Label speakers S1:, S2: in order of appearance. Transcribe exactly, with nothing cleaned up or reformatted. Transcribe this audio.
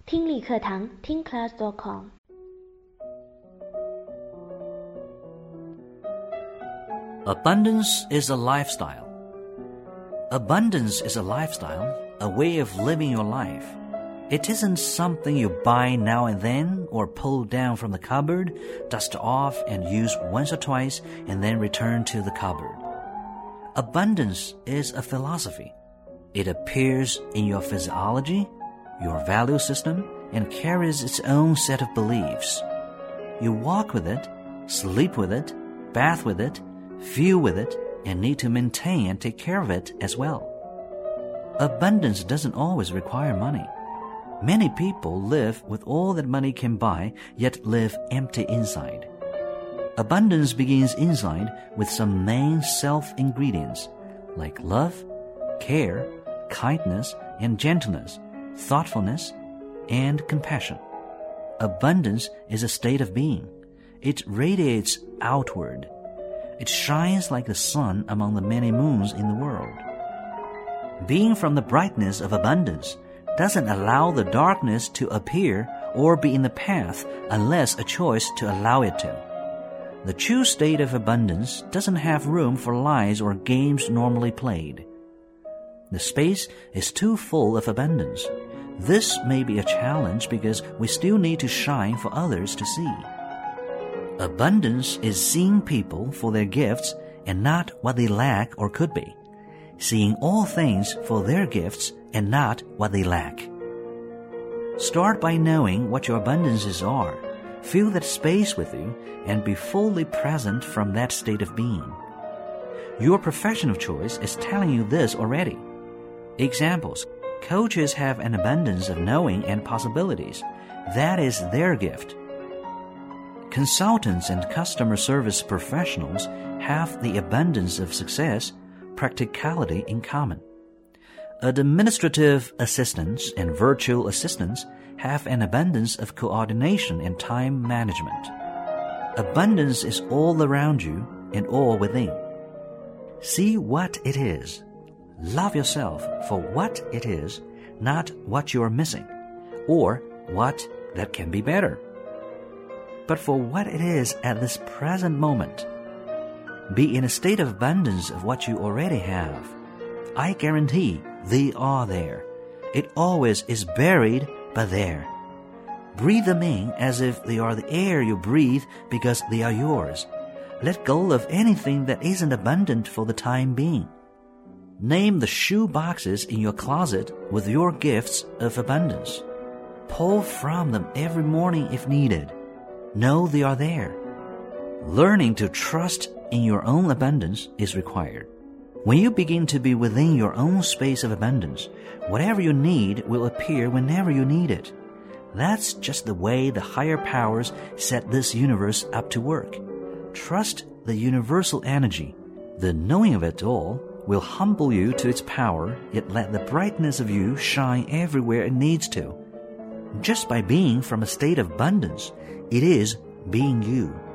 S1: 听力课堂听 class dot com。
S2: Abundance is a lifestyle. Abundance is a lifestyle, a way of living your life. It isn't something you buy now and then or pull down from the cupboard, dust off and use once or twice and then return to the cupboard. Abundance is a philosophy. It appears in your physiology, your value system, and carries its own set of beliefs. You walk with it, sleep with it, bath with it, feel with it, and need to maintain and take care of it as well. Abundance doesn't always require money. Many people live with all that money can buy, yet live empty inside. Abundance begins inside with some main self-ingredients like love, care, kindness, and gentleness, thoughtfulness, and compassion. Abundance is a state of being. It radiates outward. It shines like the sun among the many moons in the world. Being from the brightness of abundance doesn't allow the darkness to appear or be in the path unless a choice to allow it to. The true state of abundance doesn't have room for lies or games normally played. The space is too full of abundance. This may be a challenge because we still need to shine for others to see. Abundance is seeing people for their gifts and not what they lack or could be. Seeing all things for their gifts and not what they lack. Start by knowing what your abundances are. Fill that space with you and be fully present from that state of being. Your profession of choice is telling you this already. Examples: coaches have an abundance of knowing and possibilities. That is their gift. Consultants and customer service professionals have the abundance of success, practicality in common. Administrative assistants and virtual assistants have an abundance of coordination and time management. Abundance is all around you and all within. See what it is. Love yourself for what it is, not what you're missing, or what that can be better, but for what it is at this present moment. Be in a state of abundance of what you already have. I guarantee they are there. It always is buried, but there. Breathe them in as if they are the air you breathe because they are yours. Let go of anything that isn't abundant for the time being. Name the shoe boxes in your closet with your gifts of abundance. Pull from them every morning if needed. Know they are there. Learning to trust in your own abundance is required. When you begin to be within your own space of abundance, whatever you need will appear whenever you need it. That's just the way the higher powers set this universe up to work. Trust the universal energy. The knowing of it all will humble you to its power, yet let the brightness of you shine everywhere it needs to. Just by being from a state of abundance, it is being you.